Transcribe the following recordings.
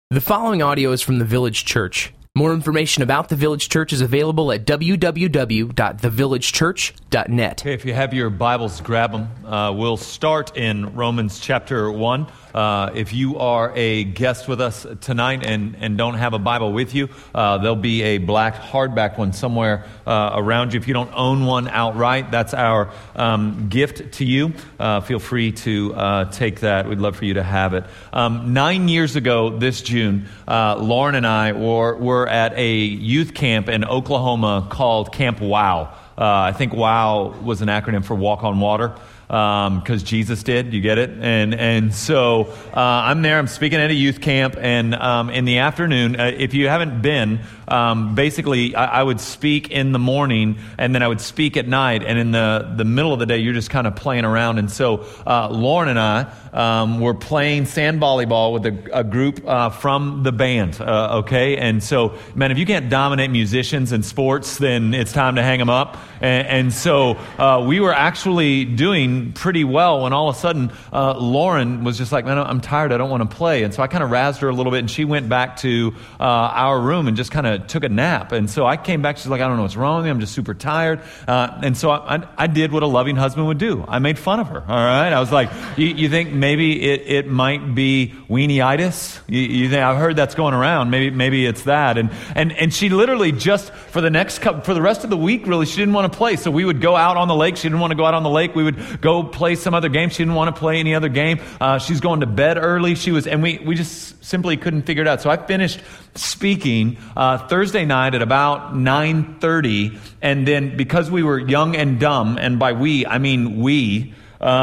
The following audio is from the Village Church. More information about the Village Church is available at www.thevillagechurch.net. Okay, if you have your Bibles, grab them. We'll start in Romans chapter 1. If you are a guest with us tonight and don't have a Bible with you, there'll be a black hardback one somewhere around you. If you don't own one outright, that's our gift to you. Feel free to take that. We'd love for you to have it. 9 years ago this June, Lauren and I were at a youth camp in Oklahoma called Camp WOW. I think WOW was an acronym for Walk on Water. Because Jesus did, you get it? And so I'm there, I'm speaking at a youth camp, and in the afternoon, if you haven't been, basically I would speak in the morning, and then I would speak at night, and in the middle of the day, you're just kind of playing around. And so Lauren and I were playing sand volleyball with a group from the band, okay? And so, man, if you can't dominate musicians in sports, then it's time to hang them up. And so we were actually doing pretty well when all of a sudden Lauren was just like, man, I'm tired, I don't want to play. And so I kind of razzed her a little bit, and she went back to our room and just kind of took a nap. And so I came back, she's like, I don't know what's wrong with me, I'm just super tired. And so I did what a loving husband would do. I made fun of her, all right? I was like, you think maybe it might be weenie-itis? You think, I've heard that's going around, maybe it's that. And she literally just for the rest of the week, really, she didn't want to play. So we would go out on the lake. She didn't want to go out on the lake. We would go play some other game. She didn't want to play any other game. She's going to bed early. We just simply couldn't figure it out. So I finished speaking Thursday night at about 9:30, and then because we were young and dumb, and by we I mean we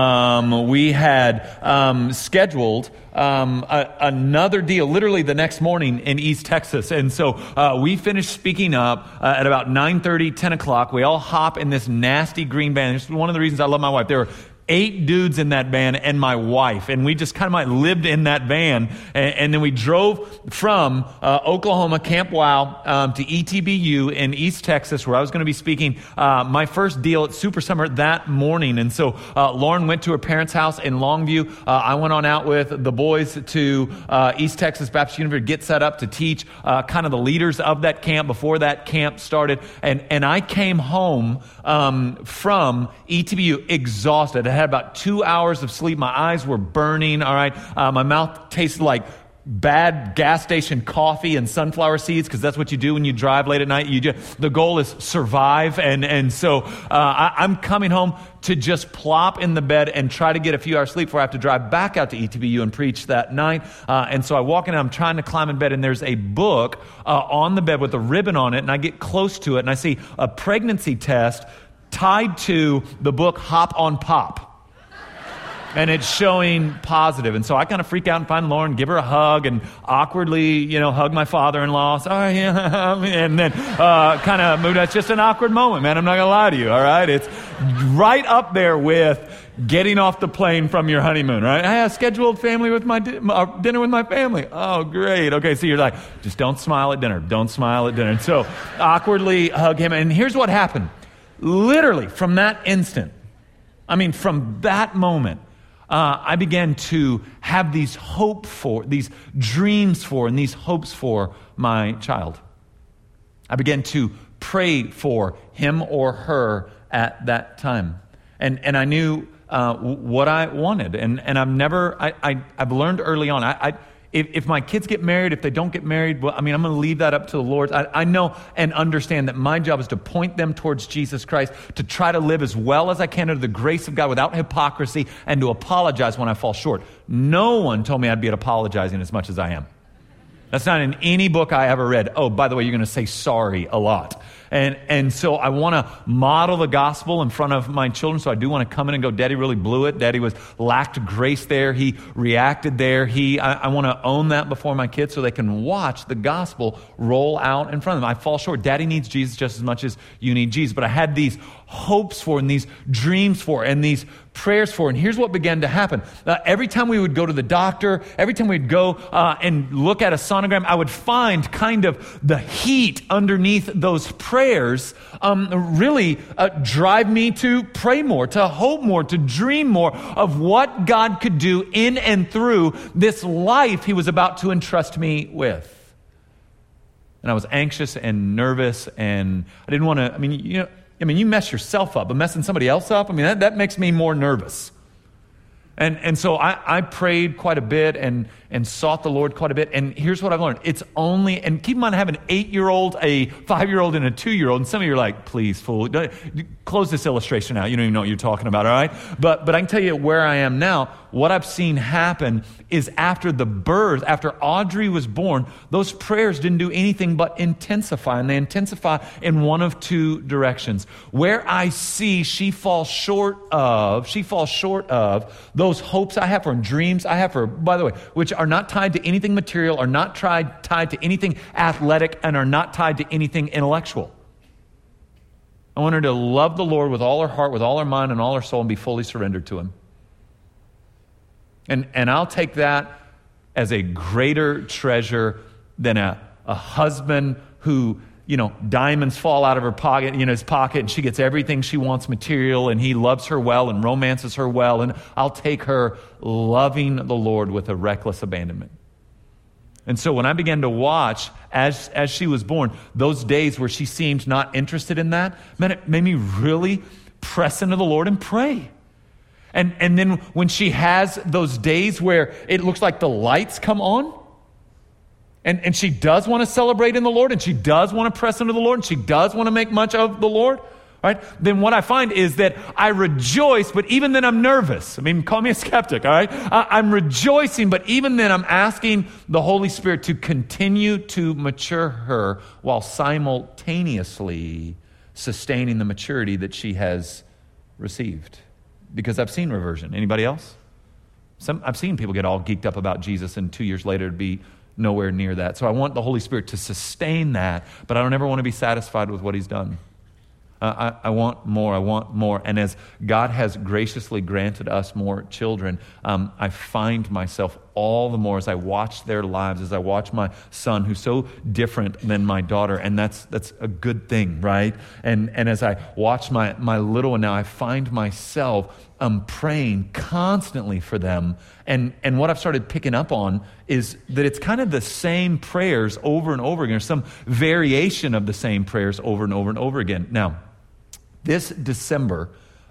had scheduled another deal literally the next morning in East Texas. And so we finished speaking up at about 9:30, 10 o'clock. We all hop in this nasty green van. This is one of the reasons I love my wife. There were 8 dudes in that van and my wife, and we just kind of lived in that van, and then we drove from Oklahoma, Camp WOW, to ETBU in East Texas, where I was going to be speaking my first deal at Super Summer that morning. And so Lauren went to her parents' house in Longview. I went on out with the boys to East Texas Baptist University to get set up to teach kind of the leaders of that camp before that camp started, and I came home from ETBU exhausted. I had about 2 hours of sleep. My eyes were burning, all right? My mouth tasted like bad gas station coffee and sunflower seeds, because that's what you do when you drive late at night. The goal is survive. And so I'm coming home to just plop in the bed and try to get a few hours sleep before I have to drive back out to ETBU and preach that night. And so I walk in and I'm trying to climb in bed, and there's a book on the bed with a ribbon on it, and I get close to it, and I see a pregnancy test tied to the book Hop on Pop. And it's showing positive. And so I kind of freak out and find Lauren, give her a hug, and awkwardly, hug my father-in-law. Sorry, and then kind of move. That's just an awkward moment, man. I'm not going to lie to you, all right? It's right up there with getting off the plane from your honeymoon, right? I have scheduled family with my dinner with my family. Oh, great. Okay, so you're like, just don't smile at dinner. Don't smile at dinner. And so awkwardly hug him. And here's what happened. Literally, from that instant, from that moment, I began to have these dreams for, and these hopes for my child. I began to pray for him or her at that time. And I knew what I wanted. And I've learned early on, if my kids get married, if they don't get married, well, I'm going to leave that up to the Lord. I know and understand that my job is to point them towards Jesus Christ, to try to live as well as I can under the grace of God without hypocrisy, and to apologize when I fall short. No one told me I'd be apologizing as much as I am. That's not in any book I ever read. Oh, by the way, you're going to say sorry a lot. And so I want to model the gospel in front of my children. So I do want to come in and go, Daddy really blew it. Daddy lacked grace there. He reacted there. I want to own that before my kids so they can watch the gospel roll out in front of them. I fall short. Daddy needs Jesus just as much as you need Jesus. But I had these hopes for, and these dreams for, and these prayers for. And here's what began to happen. Every time we would go to the doctor, every time we'd go and look at a sonogram, I would find kind of the heat underneath those prayers prayers really drive me to pray more, to hope more, to dream more of what God could do in and through this life he was about to entrust me with. And I was anxious and nervous, and I didn't want to, you mess yourself up, but messing somebody else up, that makes me more nervous. And so I prayed quite a bit and sought the Lord quite a bit. And here's what I've learned. It's only, and keep in mind I have an 8-year-old, a 5-year-old, and a 2-year-old. And some of you are like, please, fool, close this illustration out. You don't even know what you're talking about, all right? But I can tell you where I am now. What I've seen happen is after the birth, after Audrey was born, those prayers didn't do anything but intensify. And they intensify in one of two directions. Where I see she falls short of those hopes I have for her, dreams I have for her, by the way, which are not tied to anything material, are not tied to anything athletic, and are not tied to anything intellectual. I want her to love the Lord with all her heart, with all her mind, and all her soul, and be fully surrendered to Him. And I'll take that as a greater treasure than a husband who, diamonds fall out of her pocket, his pocket, and she gets everything she wants material, and he loves her well and romances her well. And I'll take her loving the Lord with a reckless abandonment. And so when I began to watch as she was born, those days where she seemed not interested in that, man, it made me really press into the Lord and pray. And then when she has those days where it looks like the lights come on, and she does want to celebrate in the Lord, and she does want to press into the Lord, and she does want to make much of the Lord, right? Then what I find is that I rejoice, but even then I'm nervous. Call me a skeptic, all right? I'm rejoicing, but even then I'm asking the Holy Spirit to continue to mature her while simultaneously sustaining the maturity that she has received. Because I've seen reversion. Anybody else? I've seen people get all geeked up about Jesus and 2 years later to be nowhere near that. So I want the Holy Spirit to sustain that, but I don't ever want to be satisfied with what He's done. I want more. And as God has graciously granted us more children, I find myself all the more as I watch their lives, as I watch my son, who's so different than my daughter, and that's a good thing, right? And as I watch my little one now, I find myself praying constantly for them. And what I've started picking up on is that it's kind of the same prayers over and over again, or some variation of the same prayers over and over and over again. Now, this December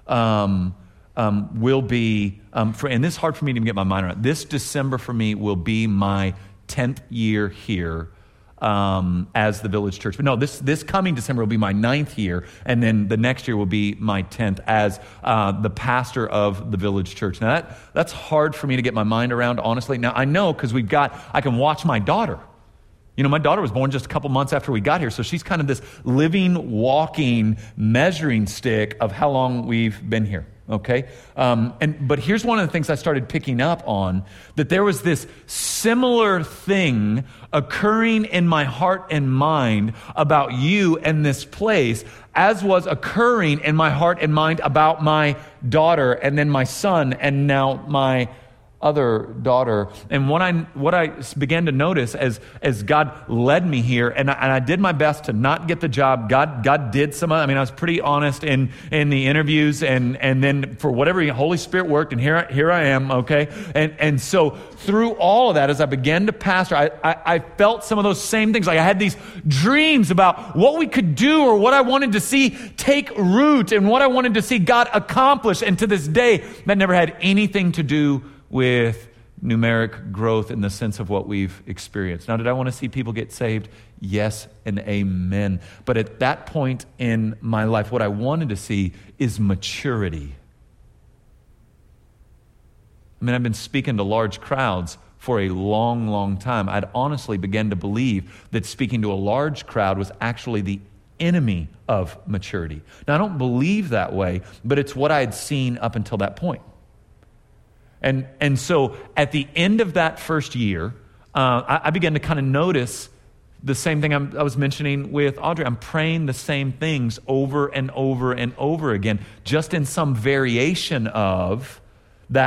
will be, and this is hard for me to get my mind around. This December for me will be my 10th year here as the Village Church. But no, this coming December will be my 9th year, and then the next year will be my 10th as the pastor of the Village Church. Now that's hard for me to get my mind around, honestly. Now I know because I can watch my daughter. My daughter was born just a couple months after we got here, so she's kind of this living, walking, measuring stick of how long we've been here, okay? But here's one of the things I started picking up on, that there was this similar thing occurring in my heart and mind about you and this place, as was occurring in my heart and mind about my daughter, and then my son, and now my other daughter. And what I began to notice as God led me here, and I did my best to not get the job. God did some of it. I was pretty honest in the interviews, and then for whatever Holy Spirit worked, and here I am, okay? And so through all of that, as I began to pastor, I felt some of those same things. Like I had these dreams about what we could do, or what I wanted to see take root, and what I wanted to see God accomplish. And to this day, that never had anything to do with numeric growth in the sense of what we've experienced. Now, did I want to see people get saved? Yes and amen. But at that point in my life, what I wanted to see is maturity. I've been speaking to large crowds for a long, long time. I'd honestly begun to believe that speaking to a large crowd was actually the enemy of maturity. Now, I don't believe that way, but it's what I had seen up until that point. And so at the end of that first year, I began to kind of notice the same thing I was mentioning with Audrey. I'm praying the same things over and over and over again, just in some variation of that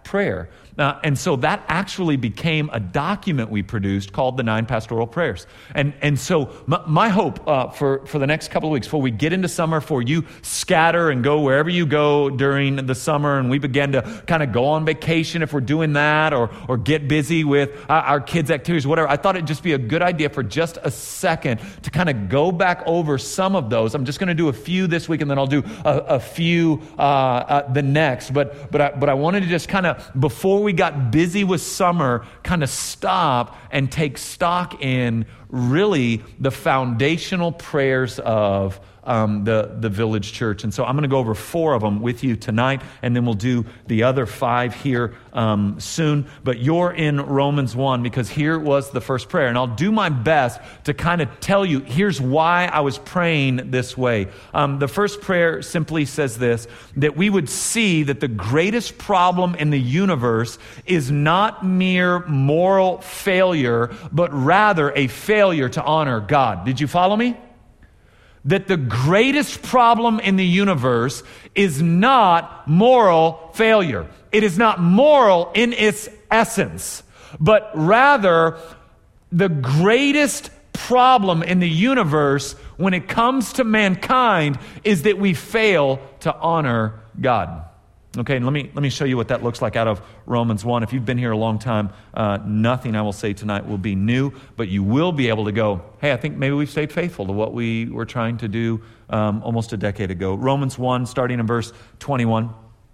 prayer. And so that actually became a document we produced called the 9 Pastoral Prayers. And so my hope for the next couple of weeks, before we get into summer, for you scatter and go wherever you go during the summer, and we begin to kind of go on vacation if we're doing that, or get busy with our kids' activities, whatever. I thought it'd just be a good idea for just a second to kind of go back over some of those. I'm just going to do a few this week, and then I'll do a few the next. But I wanted to just kind of, before we got busy with summer, kind of stop and take stock in really the foundational prayers of the Village Church. And so I'm going to go over 4 of them with you tonight, and then we'll do the other 5 here soon. But you're in Romans 1, because here was the first prayer. And I'll do my best to kind of tell you, here's why I was praying this way. The first prayer simply says this, that we would see that the greatest problem in the universe is not mere moral failure, but rather a failure to honor God. Did you follow me? That the greatest problem in the universe is not moral failure. It is not moral in its essence, but rather the greatest problem in the universe when it comes to mankind is that we fail to honor God. Okay, and let me show you what that looks like out of Romans 1. If you've been here a long time, nothing I will say tonight will be new, but you will be able to go, hey, I think maybe we've stayed faithful to what we were trying to do almost a decade ago. Romans 1, starting in verse 21.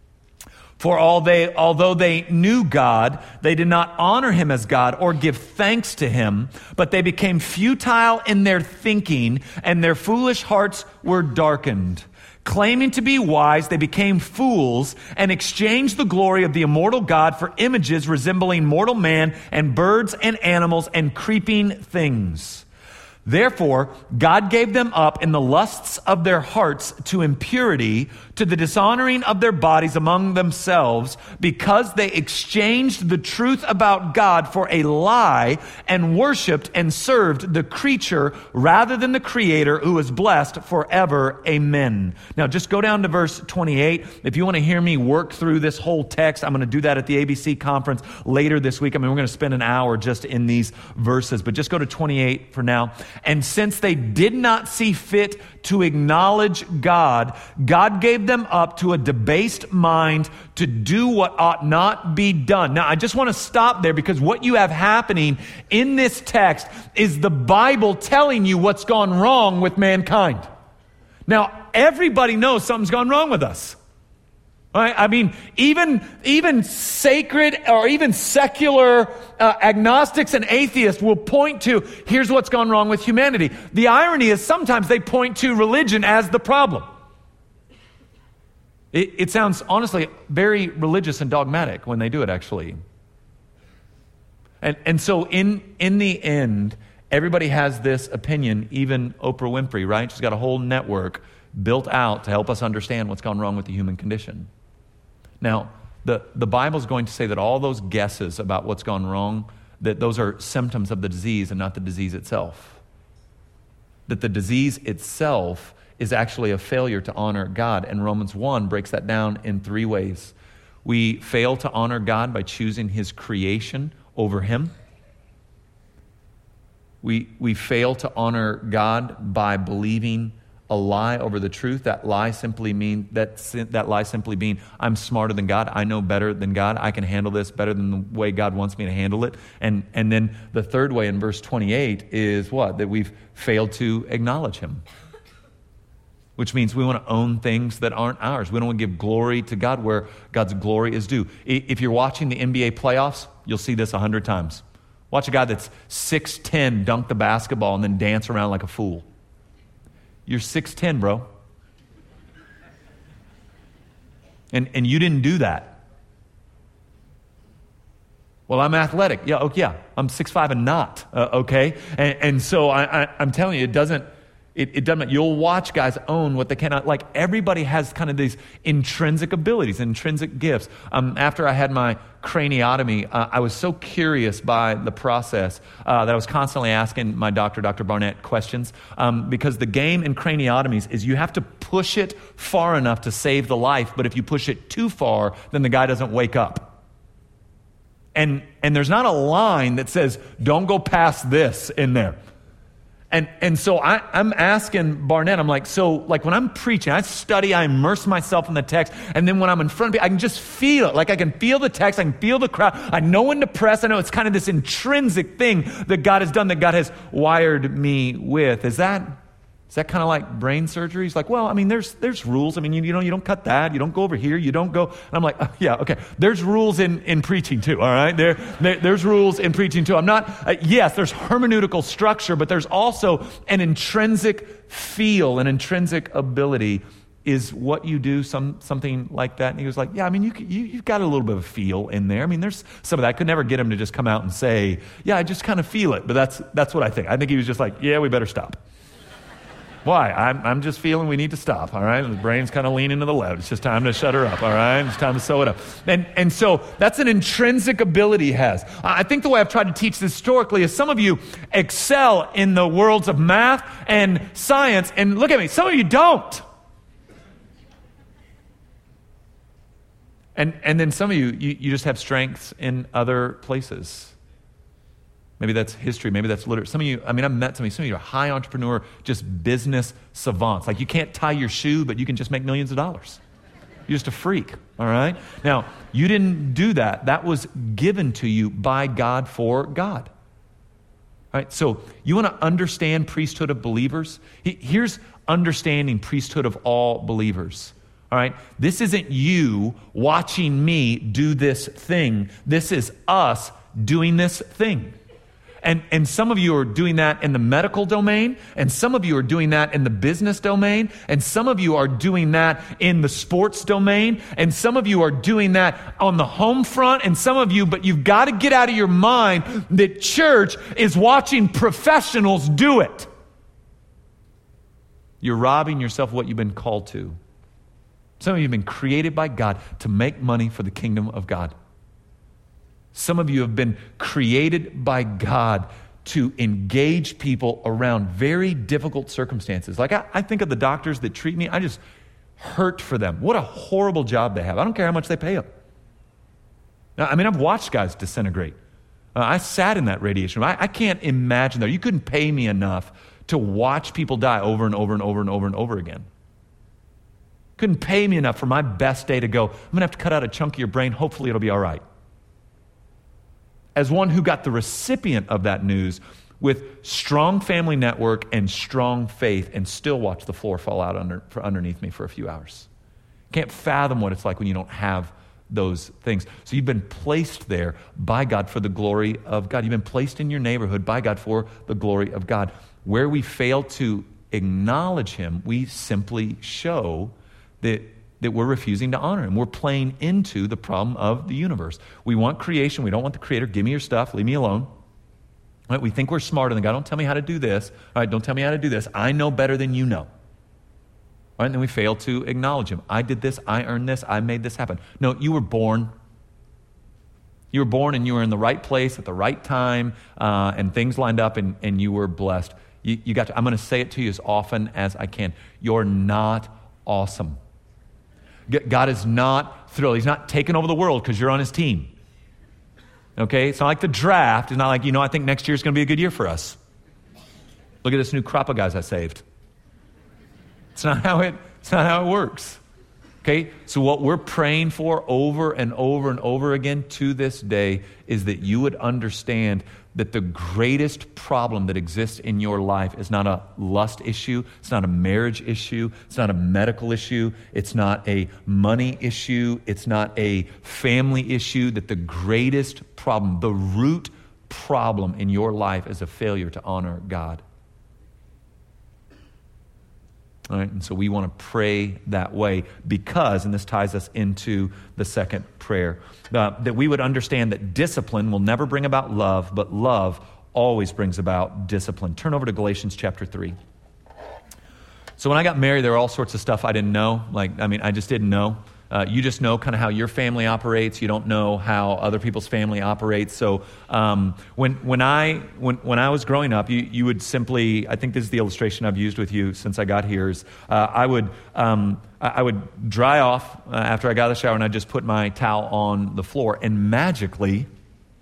For although they knew God, they did not honor him as God or give thanks to him, but they became futile in their thinking, and their foolish hearts were darkened. Claiming to be wise, they became fools and exchanged the glory of the immortal God for images resembling mortal man and birds and animals and creeping things. Therefore, God gave them up in the lusts of their hearts to impurity, to the dishonoring of their bodies among themselves, because they exchanged the truth about God for a lie and worshiped and served the creature rather than the Creator, who is blessed forever. Amen. Now, just go down to verse 28. If you want to hear me work through this whole text, I'm going to do that at the ABC conference later this week. I mean, we're going to spend an hour just in these verses, but just go to 28 for now. And since they did not see fit to acknowledge God, God gave them up to a debased mind to do what ought not be done. Now, I just want to stop there, because what you have happening in this text is the Bible telling you what's gone wrong with mankind. Now, everybody knows something's gone wrong with us. Right? I mean, even sacred or even secular agnostics and atheists will point to, here's what's gone wrong with humanity. The irony is sometimes they point to religion as the problem. It sounds, honestly, very religious and dogmatic when they do it, actually. And so in the end, everybody has this opinion, even Oprah Winfrey, right? She's got a whole network built out to help us understand what's gone wrong with the human condition. Now, the Bible's going to say that all those guesses about what's gone wrong, that those are symptoms of the disease and not the disease itself. That the disease itself is actually a failure to honor God. And Romans 1 breaks that down in 3 ways. We fail to honor God by choosing his creation over him. We fail to honor God by believing a lie over the truth. That lie simply being, I'm smarter than God. I know better than God. I can handle this better than the way God wants me to handle it. And then the third way in verse 28 is what? That we've failed to acknowledge him. Which means we want to own things that aren't ours. We don't want to give glory to God where God's glory is due. If you're watching the NBA playoffs, you'll see this 100 times. Watch a guy that's 6'10" dunk the basketball and then dance around like a fool. You're 6'10", bro. And you didn't do that. Well, I'm athletic. Yeah, okay, yeah. I'm 6'5" and not, okay? And so I'm telling you, it doesn't, you'll watch guys own what they cannot. Like, everybody has kind of these intrinsic abilities, intrinsic gifts. After I had my craniotomy, I was so curious by the process that I was constantly asking my doctor, Dr. Barnett, questions. Because the game in craniotomies is you have to push it far enough to save the life, but if you push it too far, then the guy doesn't wake up. And there's not a line that says, don't go past this in there. And so I'm asking Barnett, I'm like, so like when I'm preaching, I study, I immerse myself in the text, and then when I'm in front of people, I can just feel it. Like I can feel the text, I can feel the crowd. I know when to press. I know it's kind of this intrinsic thing that God has done, that God has wired me with. Is that kind of like brain surgery? He's like, well, I mean, there's rules. I mean, you don't cut that. You don't go over here. You don't go. And I'm like, oh, yeah, okay. There's rules in preaching too, all right? There's rules in preaching too. I'm not, yes, there's hermeneutical structure, but there's also an intrinsic feel, an intrinsic ability. Is what you do something like that? And he was like, yeah, I mean, you've got a little bit of feel in there. I mean, there's some of that. I could never get him to just come out and say, yeah, I just kind of feel it. But that's what I think. I think he was just like, yeah, we better stop. Why? I'm just feeling we need to stop, all right? The brain's kind of leaning to the left. It's just time to shut her up, all right? It's time to sew it up. And so that's an intrinsic ability he has. I think the way I've tried to teach this historically is some of you excel in the worlds of math and science, and look at me, some of you don't. And then some of you just have strengths in other places. Maybe that's history. Maybe that's literature. Some of you, I mean, I've met some of you are high entrepreneur, just business savants. Like you can't tie your shoe, but you can just make millions of dollars. You're just a freak, all right? Now, you didn't do that. That was given to you by God for God. All right, so you want to understand priesthood of believers? Here's understanding priesthood of all believers. All right, this isn't you watching me do this thing. This is us doing this thing. And some of you are doing that in the medical domain, and some of you are doing that in the business domain, and some of you are doing that in the sports domain, and some of you are doing that on the home front, and some of you, but you've got to get out of your mind that church is watching professionals do it. You're robbing yourself of what you've been called to. Some of you have been created by God to make money for the kingdom of God. Some of you have been created by God to engage people around very difficult circumstances. Like I think of the doctors that treat me, I just hurt for them. What a horrible job they have. I don't care how much they pay them. Now, I mean, I've watched guys disintegrate. I sat in that radiation room. I can't imagine that. You couldn't pay me enough to watch people die over and over and over and over and over again. Couldn't pay me enough for my best day to go, I'm going to have to cut out a chunk of your brain. Hopefully it'll be all right. As one who got the recipient of that news with strong family network and strong faith and still watch the floor fall out underneath me for a few hours. Can't fathom what it's like when you don't have those things. So you've been placed there by God for the glory of God. You've been placed in your neighborhood by God for the glory of God. Where we fail to acknowledge Him, we simply show that we're refusing to honor Him. We're playing into the problem of the universe. We want creation. We don't want the Creator. Give me your stuff. Leave me alone. Right? We think we're smarter than God. Don't tell me how to do this. All right, don't tell me how to do this. I know better than you know. All right, and then we fail to acknowledge Him. I did this. I earned this. I made this happen. No, you were born. You were born and you were in the right place at the right time, and things lined up, and you were blessed. You got to, I'm going to say it to you as often as I can. You're not awesome. God is not thrilled. He's not taking over the world because you're on His team. Okay? It's not like the draft. It's not like, I think next year is going to be a good year for us. Look at this new crop of guys I saved. It's not how it works. Okay? So what we're praying for over and over and over again to this day is that you would understand that the greatest problem that exists in your life is not a lust issue, it's not a marriage issue, it's not a medical issue, it's not a money issue, it's not a family issue, that the greatest problem, the root problem in your life is a failure to honor God. All right, and so we want to pray that way because, and this ties us into the second prayer, that we would understand that discipline will never bring about love, but love always brings about discipline. Turn over to Galatians chapter 3. So when I got married, there were all sorts of stuff I didn't know. I just didn't know. You just know kind of how your family operates. You don't know how other people's family operates. So when I was growing up, you would simply, I think this is the illustration I've used with you since I got here, is I would dry off after I got out of the shower, and I'd just put my towel on the floor, and magically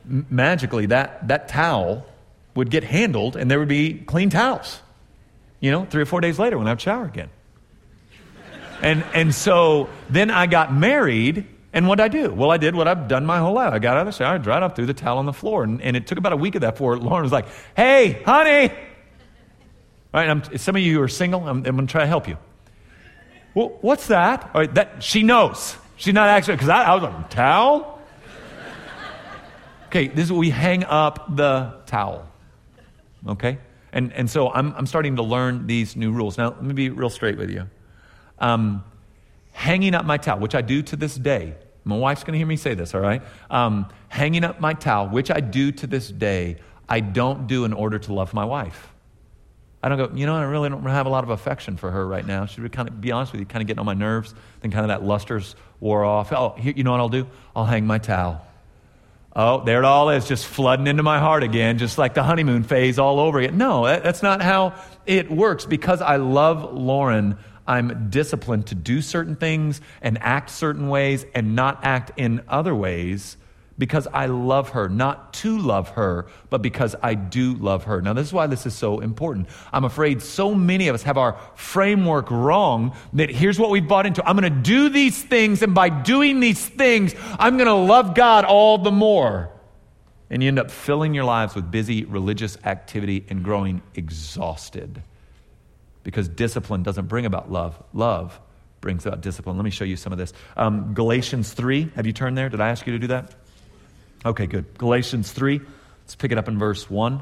magically that towel would get handled and there would be clean towels, 3 or 4 days later when I would shower again. And so then I got married, and what did I do? Well, I did what I've done my whole life. I got out of the shower, I dried off, threw the towel on the floor, and it took about a week of that before Lauren was like, hey, honey. All right, some of you who are single, I'm going to try to help you. Well, what's that? All right, that she knows. She's not actually, because I was like, towel? Okay, this is where we hang up the towel. Okay? And so I'm starting to learn these new rules. Now, let me be real straight with you. Hanging up my towel, which I do to this day. My wife's going to hear me say this, all right? Hanging up my towel, which I do to this day, I don't do in order to love my wife. I don't go, I really don't have a lot of affection for her right now. She would kind of, be honest with you, kind of getting on my nerves. Then kind of that luster's wore off. Oh, you know what I'll do? I'll hang my towel. Oh, there it all is, just flooding into my heart again, just like the honeymoon phase all over again. No, that's not how it works. Because I love Lauren, I'm disciplined to do certain things and act certain ways and not act in other ways because I love her, not to love her, but because I do love her. Now, this is why this is so important. I'm afraid so many of us have our framework wrong that here's what we've bought into. I'm going to do these things, and by doing these things, I'm going to love God all the more. And you end up filling your lives with busy religious activity and growing exhausted. Because discipline doesn't bring about love. Love brings about discipline. Let me show you some of this. Galatians 3. Have you turned there? Did I ask you to do that? Okay, good. Galatians 3. Let's pick it up in verse 1.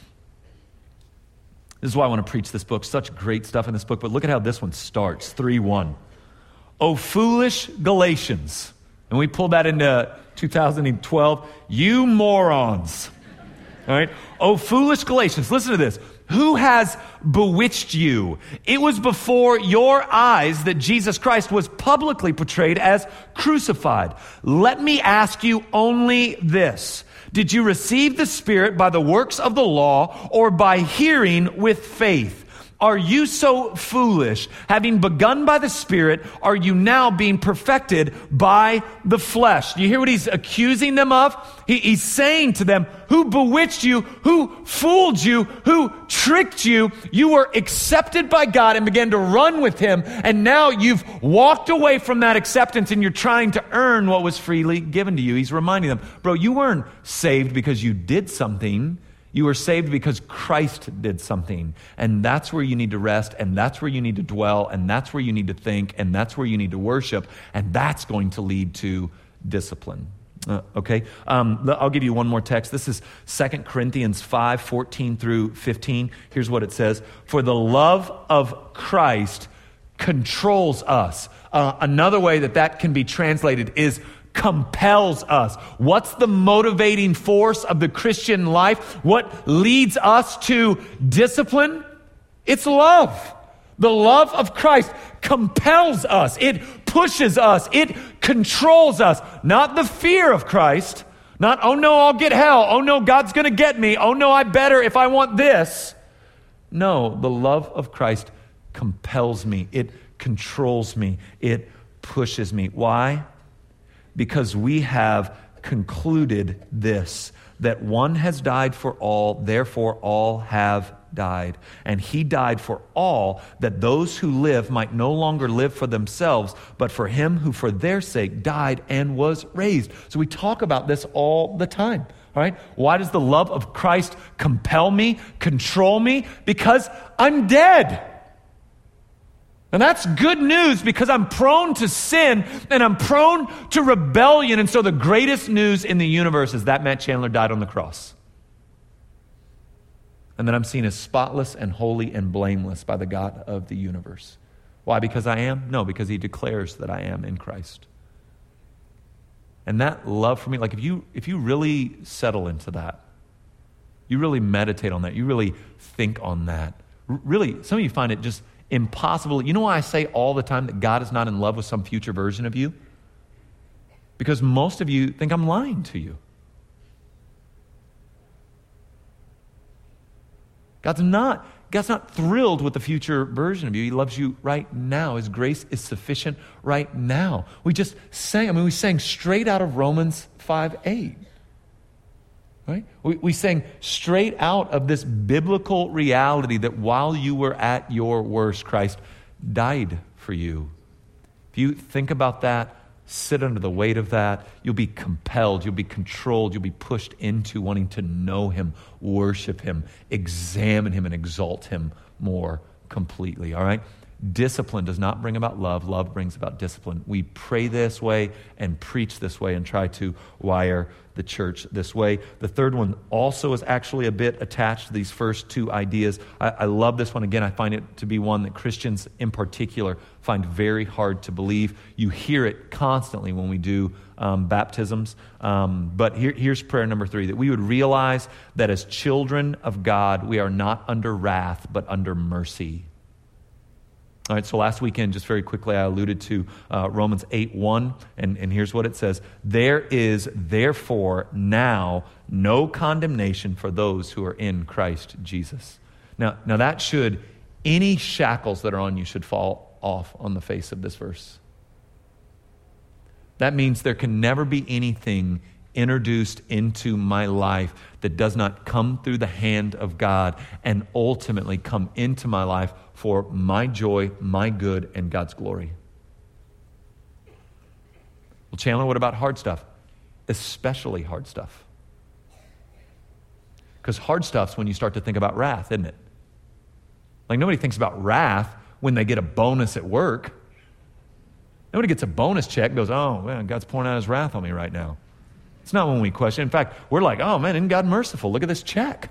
This is why I want to preach this book. Such great stuff in this book. But look at how this one starts. 3:1. O foolish Galatians. And we pulled that into 2012. You morons. All right. O foolish Galatians. Listen to this. Who has bewitched you? It was before your eyes that Jesus Christ was publicly portrayed as crucified. Let me ask you only this. Did you receive the Spirit by the works of the law or by hearing with faith? Are you so foolish? Having begun by the Spirit, are you now being perfected by the flesh? Do you hear what he's accusing them of? He's saying to them, who bewitched you, who fooled you, who tricked you? You were accepted by God and began to run with him, and now you've walked away from that acceptance and you're trying to earn what was freely given to you. He's reminding them, bro, you weren't saved because you did something. You were saved because Christ did something. And that's where you need to rest, and that's where you need to dwell, and that's where you need to think, and that's where you need to worship, and that's going to lead to discipline. Okay? I'll give you one more text. This is 2 Corinthians 5:14 through 15. Here's what it says. For the love of Christ controls us. Another way that can be translated is compels us. What's the motivating force of the Christian life? What leads us to discipline? It's love. The love of Christ compels us. It pushes us. It controls us. Not the fear of Christ. Not, oh no, I'll get hell. Oh no, God's going to get me. Oh no, I better if I want this. No, the love of Christ compels me. It controls me. It pushes me. Why? Because we have concluded this, that one has died for all, therefore all have died. And he died for all, that those who live might no longer live for themselves, but for him who for their sake died and was raised. So we talk about this all the time. All right? Why does the love of Christ compel me, control me? Because I'm dead. And that's good news because I'm prone to sin and I'm prone to rebellion. And so the greatest news in the universe is that Matt Chandler died on the cross. And that I'm seen as spotless and holy and blameless by the God of the universe. Why? Because I am? No, because he declares that I am in Christ. And that love for me, like if you really settle into that, you really meditate on that, you really think on that, really, some of you find it just impossible. You know why I say all the time that God is not in love with some future version of you? Because most of you think I'm lying to you. God's not thrilled with the future version of you. He loves you right now. His grace is sufficient right now. We sang straight out of Romans 5:8. Right? We sang straight out of this biblical reality that while you were at your worst, Christ died for you. If you think about that, sit under the weight of that, you'll be compelled, you'll be controlled, you'll be pushed into wanting to know him, worship him, examine him, and exalt him more completely, all right? Discipline does not bring about love. Love brings about discipline. We pray this way and preach this way and try to wire the church this way. The third one also is actually a bit attached to these first two ideas. I love this one. Again, I find it to be one that Christians in particular find very hard to believe. You hear it constantly when we do baptisms. But here's prayer number 3, that we would realize that as children of God, we are not under wrath, but under mercy. All right, so last weekend, just very quickly, I alluded to Romans 8:1, and here's what it says. There is therefore now no condemnation for those who are in Christ Jesus. Now that should, any shackles that are on you should fall off on the face of this verse. That means there can never be anything introduced into my life that does not come through the hand of God and ultimately come into my life for my joy, my good, and God's glory. Well, Chandler, what about hard stuff? Especially hard stuff. Because hard stuff's when you start to think about wrath, isn't it? Like nobody thinks about wrath when they get a bonus at work. Nobody gets a bonus check and goes, oh, man, God's pouring out his wrath on me right now. It's not when we question. In fact, we're like, oh, man, isn't God merciful? Look at this check.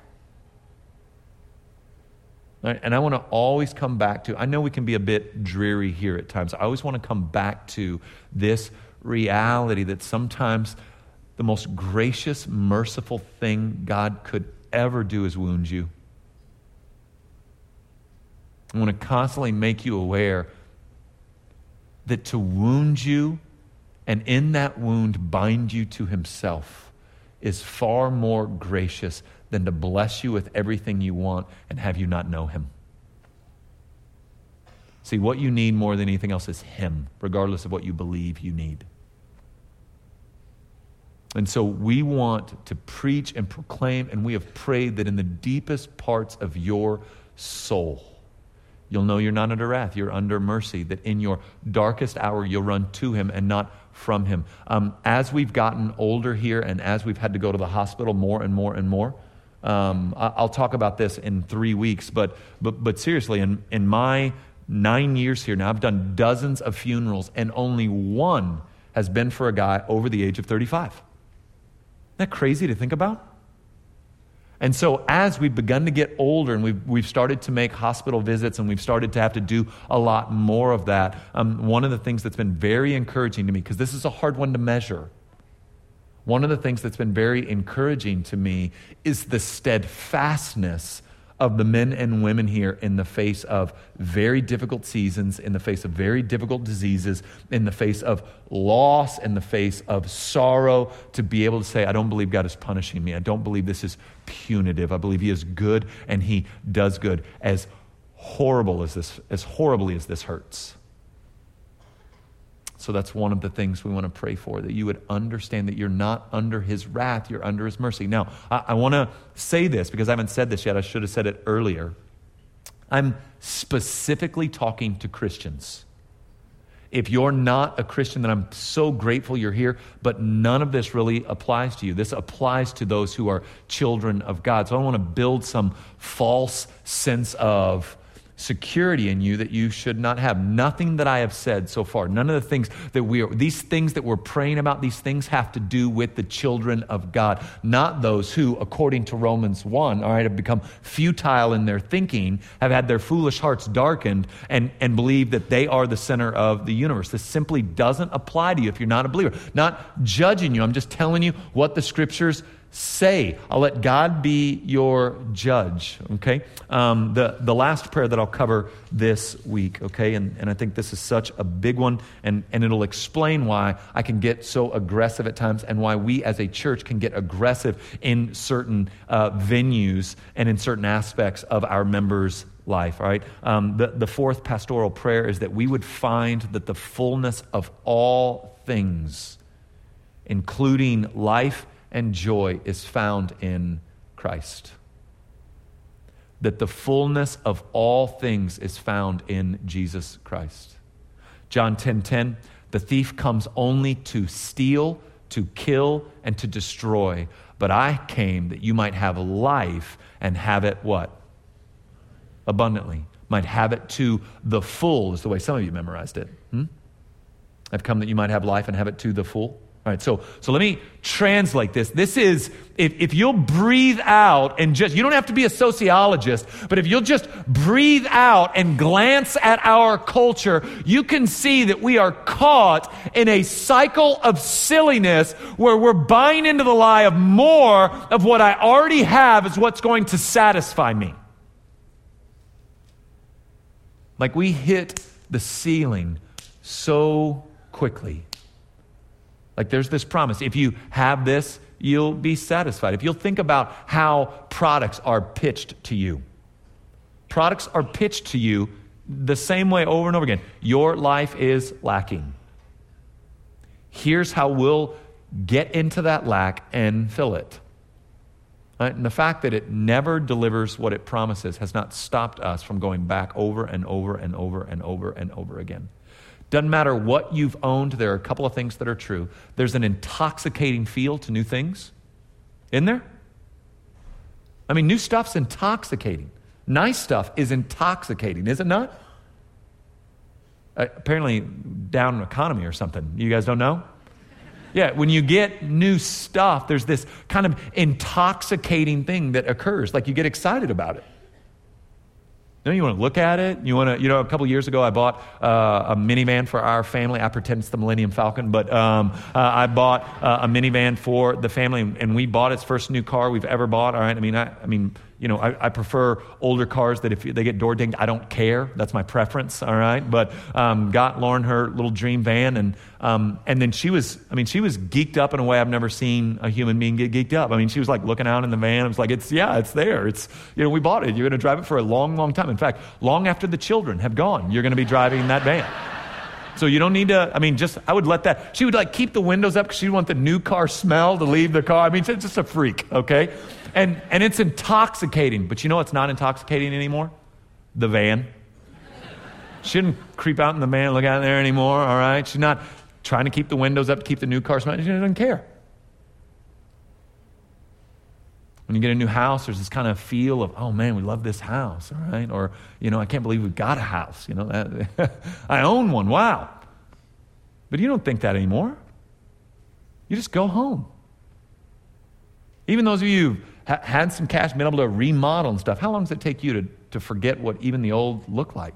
Right? And I want to always come back to, I know we can be a bit dreary here at times. I always want to come back to this reality that sometimes the most gracious, merciful thing God could ever do is wound you. I want to constantly make you aware that to wound you and in that wound bind you to himself is far more gracious than to bless you with everything you want and have you not know him. See, what you need more than anything else is him, regardless of what you believe you need. And so we want to preach and proclaim, and we have prayed that in the deepest parts of your soul, you'll know you're not under wrath, you're under mercy, that in your darkest hour you'll run to him and not from him. As we've gotten older here and as we've had to go to the hospital more and more and more, I'll talk about this in 3 weeks, but seriously, in my 9 years here now, I've done dozens of funerals and only one has been for a guy over the age of 35. Isn't that crazy to think about? And so as we've begun to get older and we've started to make hospital visits and we've started to have to do a lot more of that, one of the things that's been very encouraging to me, because this is a hard one to measure, one of the things that's been very encouraging to me is the steadfastness of the men and women here in the face of very difficult seasons, in the face of very difficult diseases, in the face of loss, in the face of sorrow, to be able to say, I don't believe God is punishing me. I don't believe this is punitive. I believe he is good and he does good. As horribly as this hurts. So that's one of the things we want to pray for, that you would understand that you're not under his wrath, you're under his mercy. Now, I want to say this because I haven't said this yet. I should have said it earlier. I'm specifically talking to Christians. If you're not a Christian, then I'm so grateful you're here, but none of this really applies to you. This applies to those who are children of God. So I don't want to build some false sense of security in you that you should not have. Nothing that I have said so far, none of the things that these things that we're praying about, these things have to do with the children of God, not those who, according to Romans 1, all right, have become futile in their thinking, have had their foolish hearts darkened, and believe that they are the center of the universe. This simply doesn't apply to you if you're not a believer. Not judging you, I'm just telling you what the scriptures say. I'll let God be your judge, okay? The last prayer that I'll cover this week, okay? And I think this is such a big one, and it'll explain why I can get so aggressive at times and why we as a church can get aggressive in certain venues and in certain aspects of our members' life, all right? The fourth pastoral prayer is that we would find that the fullness of all things, including life and joy is found in Christ. That the fullness of all things is found in Jesus Christ. John 10:10, the thief comes only to steal, to kill, and to destroy. But I came that you might have life and have it what? Abundantly. Might have it to the full, is the way some of you memorized it. I've come that you might have life and have it to the full. All right, so let me translate this. This is, if you'll breathe out and just, you don't have to be a sociologist, but if you'll just breathe out and glance at our culture, you can see that we are caught in a cycle of silliness where we're buying into the lie of more of what I already have is what's going to satisfy me. Like we hit the ceiling so quickly. Like there's this promise. If you have this, you'll be satisfied. If you'll think about how products are pitched to you. Products are pitched to you the same way over and over again. Your life is lacking. Here's how we'll get into that lack and fill it. Right? And the fact that it never delivers what it promises has not stopped us from going back over and over and over and over and over again. Doesn't matter what you've owned, there are a couple of things that are true. There's an intoxicating feel to new things. Isn't there? I mean, new stuff's intoxicating. Nice stuff is intoxicating, is it not? Apparently down economy or something. You guys don't know? Yeah, when you get new stuff, there's this kind of intoxicating thing that occurs. Like you get excited about it. You want to look at it. You want to, a couple years ago, I bought a minivan for our family. I pretend it's the Millennium Falcon, but I bought a minivan for the family, and we bought its first new car we've ever bought. All right, I prefer older cars that if they get door dinged, I don't care. That's my preference. All right, but got Lauren her little dream van, and then she was geeked up in a way I've never seen a human being get geeked up. I mean, she was like looking out in the van. I was like, it's there. It's we bought it. You're going to drive it for a long, long time. In fact, long after the children have gone, you're going to be driving that van. So you don't need to, I would let that, she would like keep the windows up because she'd want the new car smell to leave the car. It's just a freak, okay? And it's intoxicating, but you know what's not intoxicating anymore? The van. She didn't creep out in the van and look out there anymore, all right? She's not trying to keep the windows up to keep the new car smelling. She doesn't care. When you get a new house, there's this kind of feel of, oh man, we love this house, all right? Or, I can't believe we've got a house, I own one, wow. But you don't think that anymore. You just go home. Even those of you who've had some cash, been able to remodel and stuff, how long does it take you to forget what even the old looked like?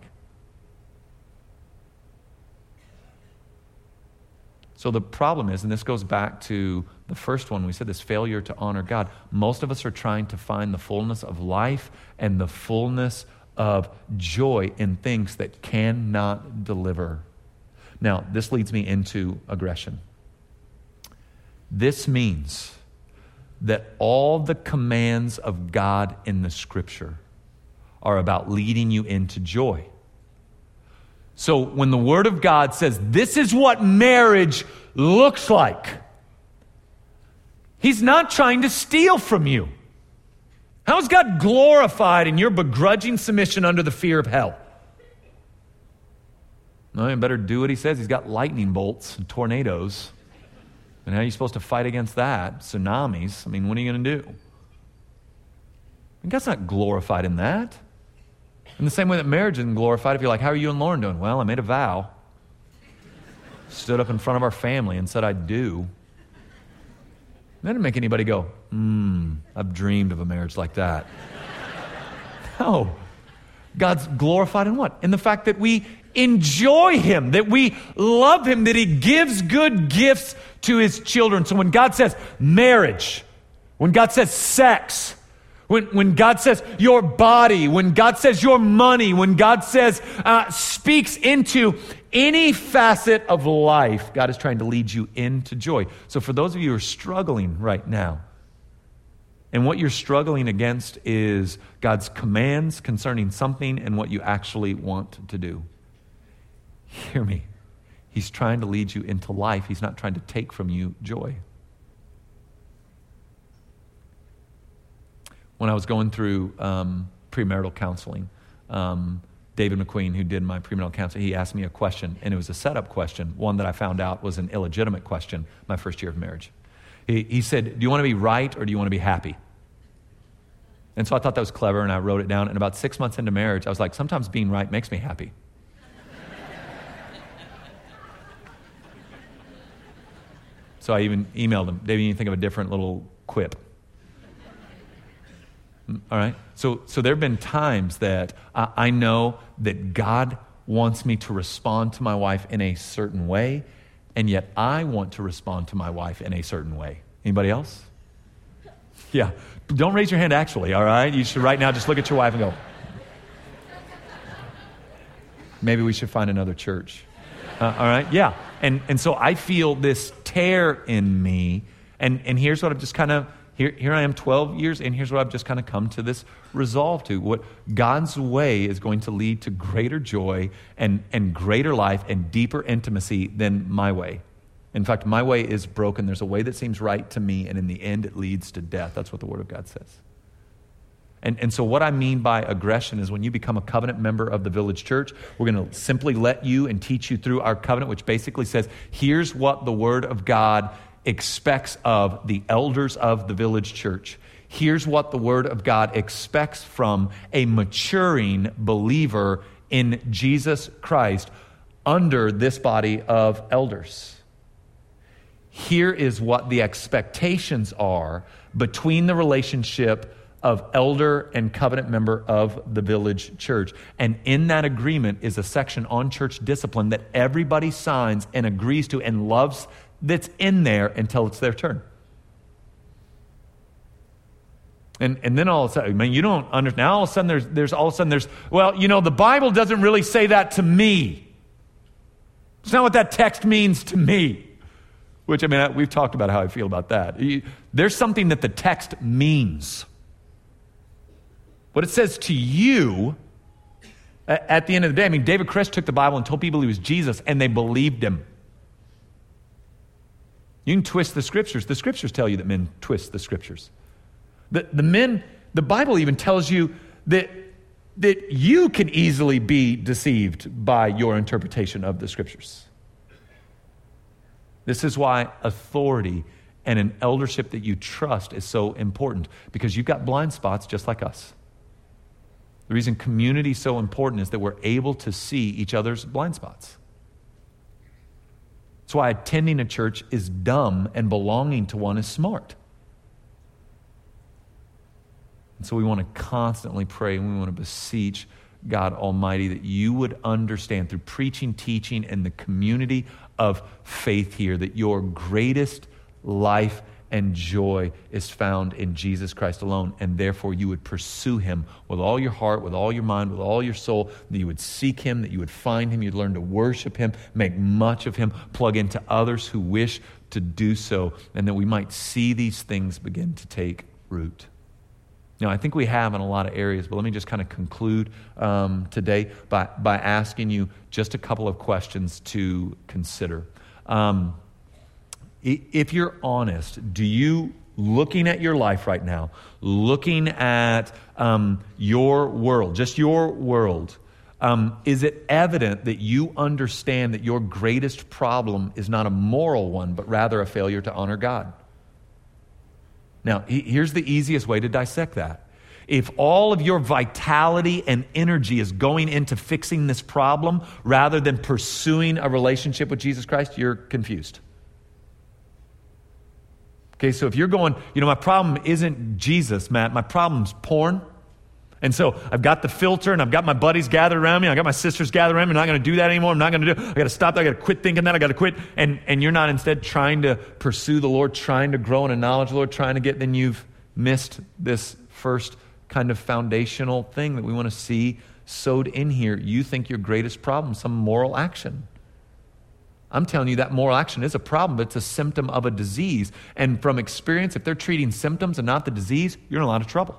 So the problem is, and this goes back to the first one, we said this failure to honor God. Most of us are trying to find the fullness of life and the fullness of joy in things that cannot deliver. Now, this leads me into aggression. This means that all the commands of God in the Scripture are about leading you into joy. So when the Word of God says, this is what marriage looks like, He's not trying to steal from you. How is God glorified in your begrudging submission under the fear of hell? No, you better do what He says. He's got lightning bolts and tornadoes. And how are you supposed to fight against that? Tsunamis. What are you going to do? And God's not glorified in that. In the same way that marriage isn't glorified, if you're like, how are you and Lauren doing? Well, I made a vow. Stood up in front of our family and said I do. That didn't make anybody go, I've dreamed of a marriage like that. No. God's glorified in what? In the fact that we enjoy Him, that we love Him, that He gives good gifts to His children. So when God says marriage, when God says sex, when God says your body, when God says your money, when God says, speaks into any facet of life, God is trying to lead you into joy. So for those of you who are struggling right now, and what you're struggling against is God's commands concerning something and what you actually want to do, hear me. He's trying to lead you into life. He's not trying to take from you joy. when I was going through premarital counseling, David McQueen, who did my premarital counseling, he asked me a question, and it was a setup question, one that I found out was an illegitimate question my first year of marriage. He said, do you want to be right or do you want to be happy? And so I thought that was clever, and I wrote it down. And about 6 months into marriage, I was like, sometimes being right makes me happy. So I even emailed him, David, you need to think of a different little quip. All right? So there have been times that I know that God wants me to respond to my wife in a certain way, and yet I want to respond to my wife in a certain way. Anybody else? Yeah. Don't raise your hand actually, all right? You should right now just look at your wife and go, maybe we should find another church. All right? Yeah. And so I feel this tear in me, and here's what I've just kind of, here I am 12 years, and here's what I've just kind of come to this resolve to. What God's way is going to lead to greater joy and greater life and deeper intimacy than my way. In fact, my way is broken. There's a way that seems right to me, and in the end, it leads to death. That's what the Word of God says. And so what I mean by aggression is when you become a covenant member of the Village Church, we're going to simply let you and teach you through our covenant, which basically says, here's what the Word of God expects of the elders of the Village Church. Here's what the Word of God expects from a maturing believer in Jesus Christ under this body of elders. Here is what the expectations are between the relationship of elder and covenant member of the Village Church. And in that agreement is a section on church discipline that everybody signs and agrees to and loves, that's in there until it's their turn. And then all of a sudden, I mean, you don't understand. Now all of a sudden there's, well, you know, the Bible doesn't really say that to me. It's not what that text means to me. Which, I mean, we've talked about how I feel about that. There's something that the text means. What it says to you, at the end of the day, I mean, David Chris took the Bible and told people he was Jesus, and they believed him. You can twist the Scriptures. The Scriptures tell you that men twist the Scriptures. The Bible even tells you that you can easily be deceived by your interpretation of the Scriptures. This is why authority and an eldership that you trust is so important, because you've got blind spots just like us. The reason community is so important is that we're able to see each other's blind spots. That's why attending a church is dumb and belonging to one is smart. And so we want to constantly pray, and we want to beseech God Almighty that you would understand through preaching, teaching, and the community of faith here that your greatest life and joy is found in Jesus Christ alone, and therefore you would pursue him with all your heart, with all your mind, with all your soul, that you would seek him, that you would find him, you'd learn to worship him, make much of him, plug into others who wish to do so, and that we might see these things begin to take root. Now, I think we have in a lot of areas, but let me just kind of conclude today by asking you just a couple of questions to consider. If you're honest, do you, looking at your life right now, looking at your world, just your world, is it evident that you understand that your greatest problem is not a moral one, but rather a failure to honor God? Now, here's the easiest way to dissect that. If all of your vitality and energy is going into fixing this problem rather than pursuing a relationship with Jesus Christ, you're confused. Okay, so if you're going, my problem isn't Jesus, Matt, my problem's porn. And so I've got the filter and I've got my buddies gathered around me. I've got my sisters gathered around me. I'm not going to do that anymore. I got to stop that. I got to quit thinking that. I got to quit. And you're not instead trying to pursue the Lord, trying to grow in a knowledge of the Lord, trying to get, then you've missed this first kind of foundational thing that we want to see sewed in here. You think your greatest problem is some moral action. I'm telling you that moral action is a problem, but it's a symptom of a disease. And from experience, if they're treating symptoms and not the disease, you're in a lot of trouble.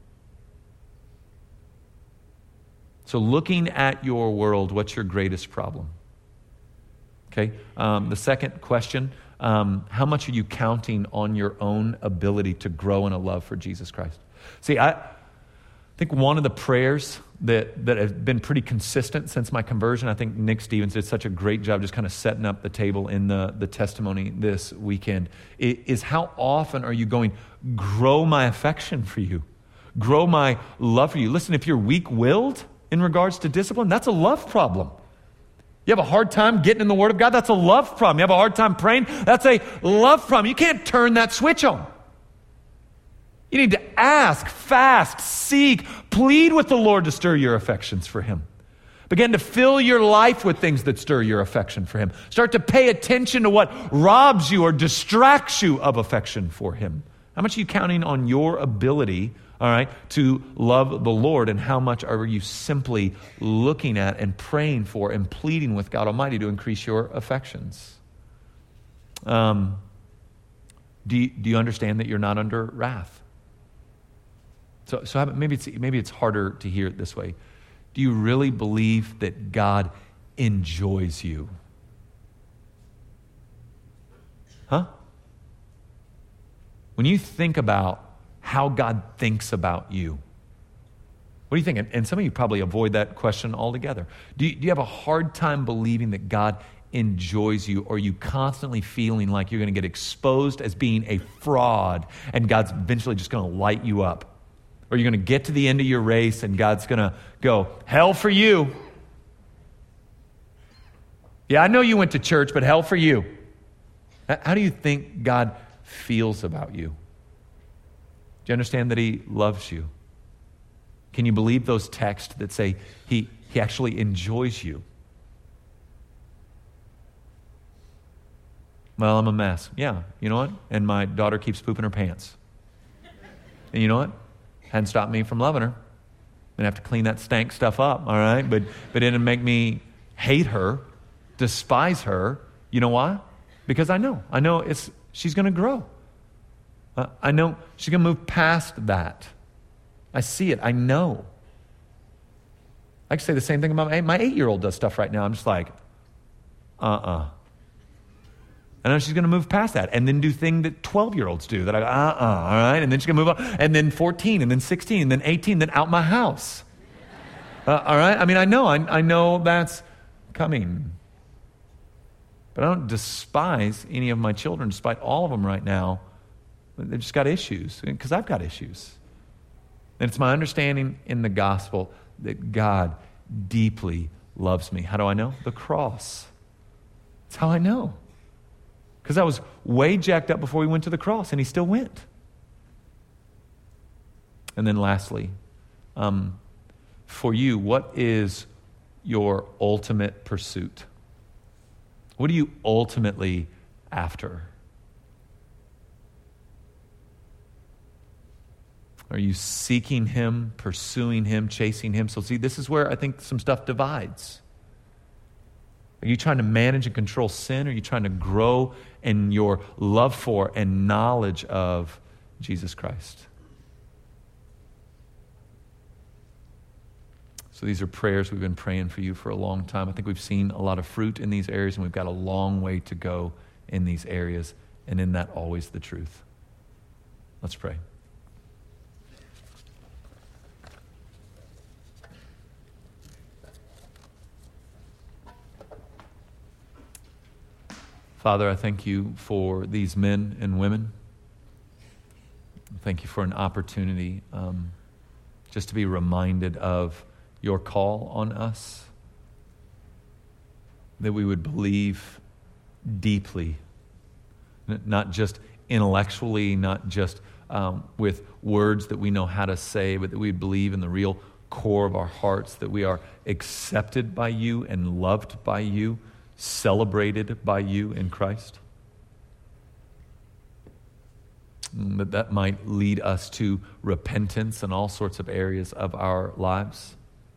So looking at your world, what's your greatest problem? Okay. The second question how much are you counting on your own ability to grow in a love for Jesus Christ? See, I think one of the prayers that have been pretty consistent since my conversion, I think Nick Stevens did such a great job just kind of setting up the table in the testimony this weekend, is how often are you going, grow my affection for you, grow my love for you. Listen, if you're weak-willed in regards to discipline, that's a love problem. You have a hard time getting in the Word of God, that's a love problem. You have a hard time praying, that's a love problem. You can't turn that switch on. You need to ask, fast, seek, plead with the Lord to stir your affections for Him. Begin to fill your life with things that stir your affection for Him. Start to pay attention to what robs you or distracts you of affection for Him. How much are you counting on your ability, all right, to love the Lord, and how much are you simply looking at and praying for and pleading with God Almighty to increase your affections? Do you understand that you're not under wrath? So maybe it's harder to hear it this way. Do you really believe that God enjoys you? Huh? When you think about how God thinks about you, what do you think? And some of you probably avoid that question altogether. Do you have a hard time believing that God enjoys you, or are you constantly feeling like you're going to get exposed as being a fraud and God's eventually just going to light you up? Or you're going to get to the end of your race and God's going to go, hell for you. Yeah, I know you went to church, but hell for you. How do you think God feels about you? Do you understand that He loves you? Can you believe those texts that say He actually enjoys you? Well, I'm a mess. Yeah, you know what? And my daughter keeps pooping her pants. And you know what? Hadn't stopped me from loving her. I'd have to clean that stank stuff up, all right? But it didn't make me hate her, despise her. You know why? Because I know she's going to grow. I know she's going to move past that. I see it. I know. I can say the same thing about my 8-year-old does stuff right now. I'm just like, I know she's going to move past that and then do things that 12-year-olds do that I go, all right? And then she's going to move on. And then 14, and then 16, and then 18, then out my house. All right? I mean, I know that's coming. But I don't despise any of my children, despite all of them right now. They've just got issues, because I've got issues. And it's my understanding in the gospel that God deeply loves me. How do I know? The cross. That's how I know. Because I was way jacked up before He went to the cross, and He still went. And then lastly, for you, what is your ultimate pursuit? What are you ultimately after? Are you seeking Him, pursuing Him, chasing Him? So see, this is where I think some stuff divides. Are you trying to manage and control sin? Or are you trying to grow in your love for and knowledge of Jesus Christ? So these are prayers we've been praying for you for a long time. I think we've seen a lot of fruit in these areas, and we've got a long way to go in these areas, and in that always the truth. Let's pray. Father, I thank you for these men and women. Thank you for an opportunity just to be reminded of your call on us, that we would believe deeply, not just intellectually, not just with words that we know how to say, but that we believe in the real core of our hearts, that we are accepted by you and loved by you, celebrated by you in Christ. That might lead us to repentance in all sorts of areas of our lives.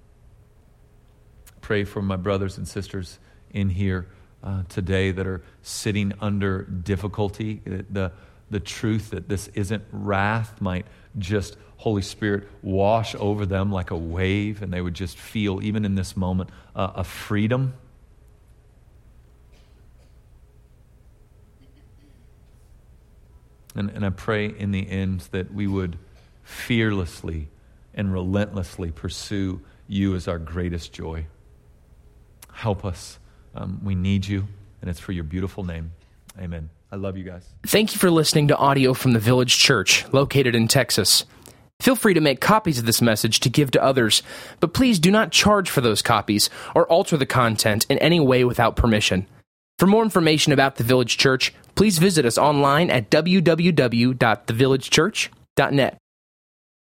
Pray for my brothers and sisters in here today that are sitting under difficulty. The truth that this isn't wrath might just, Holy Spirit, wash over them like a wave, and they would just feel, even in this moment, a freedom. And I pray in the end that we would fearlessly and relentlessly pursue you as our greatest joy. Help us. We need you, and it's for your beautiful name. Amen. I love you guys. Thank you for listening to audio from the Village Church, located in Texas. Feel free to make copies of this message to give to others, but please do not charge for those copies or alter the content in any way without permission. For more information about the Village Church, please visit us online at www.thevillagechurch.net.